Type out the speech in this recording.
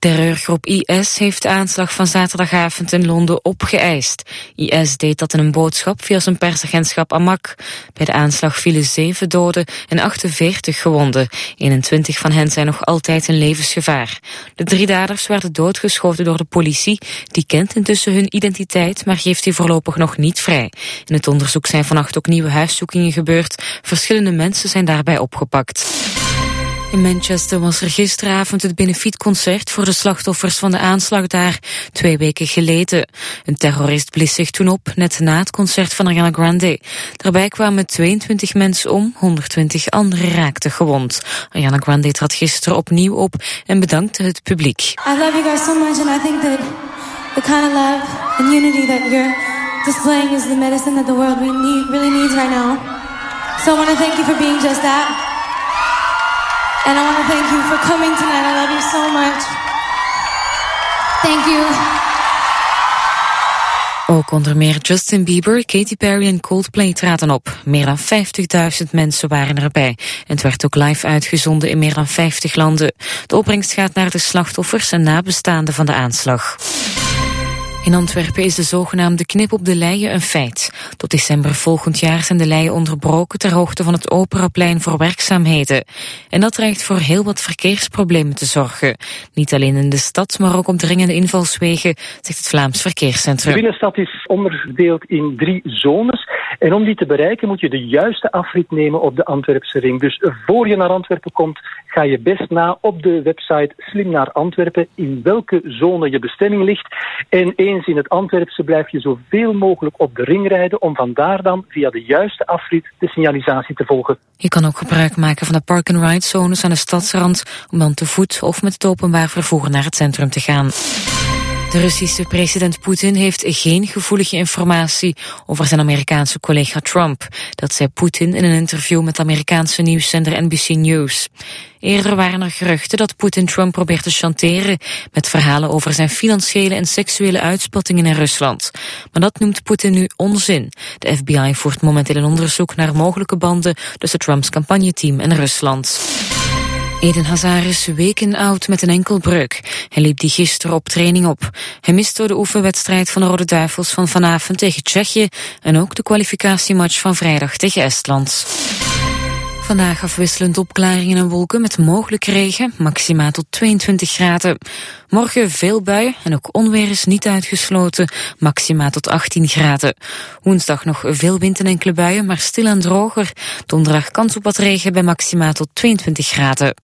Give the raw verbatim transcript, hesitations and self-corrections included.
Terreurgroep I S heeft de aanslag van zaterdagavond in Londen opgeëist. I S deed dat in een boodschap via zijn persagentschap Amaq. Bij de aanslag vielen zeven doden en achtenveertig gewonden. eenentwintig van hen zijn nog altijd in levensgevaar. De drie daders werden doodgeschoten door de politie. Die kent intussen hun identiteit, maar geeft die voorlopig nog niet vrij. In het onderzoek zijn vannacht ook nieuwe huiszoekingen gebeurd. Verschillende mensen zijn daarbij opgepakt. In Manchester was er gisteravond het benefietconcert voor de slachtoffers van de aanslag daar, twee weken geleden. Een terrorist blies zich toen op, net na het concert van Ariana Grande. Daarbij kwamen tweeëntwintig mensen om, honderdtwintig anderen raakten gewond. Ariana Grande trad gisteren opnieuw op en bedankte het publiek. I love you guys so much and I think that the kind of love and unity that you're displaying is the medicine that the world we need, really needs right now. So I want to thank you for being just that. And I want to thank you for coming tonight. I love you so much. Thank you. Ook onder meer Justin Bieber, Katy Perry en Coldplay traden op. Meer dan vijftigduizend mensen waren erbij. En het werd ook live uitgezonden in meer dan vijftig landen. De opbrengst gaat naar de slachtoffers en nabestaanden van de aanslag. In Antwerpen is de zogenaamde knip op de leien een feit. Tot december volgend jaar zijn de leien onderbroken ter hoogte van het Operaplein voor werkzaamheden. En dat dreigt voor heel wat verkeersproblemen te zorgen. Niet alleen in de stad, maar ook op dringende invalswegen, zegt het Vlaams Verkeerscentrum. De binnenstad is onderverdeeld in drie zones. En om die te bereiken moet je de juiste afrit nemen op de Antwerpse ring. Dus voor je naar Antwerpen komt, ga je best na op de website Slim naar Antwerpen in welke zone je bestemming ligt. En eens in het Antwerpse blijf je zoveel mogelijk op de ring rijden om vandaar dan via de juiste afrit de signalisatie te volgen. Je kan ook gebruik maken van de park-and-ride zones aan de stadsrand om dan te voet of met het openbaar vervoer naar het centrum te gaan. De Russische president Poetin heeft geen gevoelige informatie over zijn Amerikaanse collega Trump. Dat zei Poetin in een interview met de Amerikaanse nieuwszender N B C News. Eerder waren er geruchten dat Poetin Trump probeert te chanteren met verhalen over zijn financiële en seksuele uitspattingen in Rusland. Maar dat noemt Poetin nu onzin. De F B I voert momenteel een onderzoek naar mogelijke banden tussen Trumps campagneteam en Rusland. Eden Hazard is weken oud met een enkelbreuk. Hij liep die gisteren op training op. Hij mist door de oefenwedstrijd van de Rode Duivels van vanavond tegen Tsjechië en ook de kwalificatiematch van vrijdag tegen Estland. Vandaag afwisselend opklaringen en wolken met mogelijk regen, maxima tot tweeëntwintig graden. Morgen veel buien en ook onweer is niet uitgesloten, maxima tot achttien graden. Woensdag nog veel wind en enkele buien, maar stil en droger. Donderdag kans op wat regen bij maxima tot tweeëntwintig graden.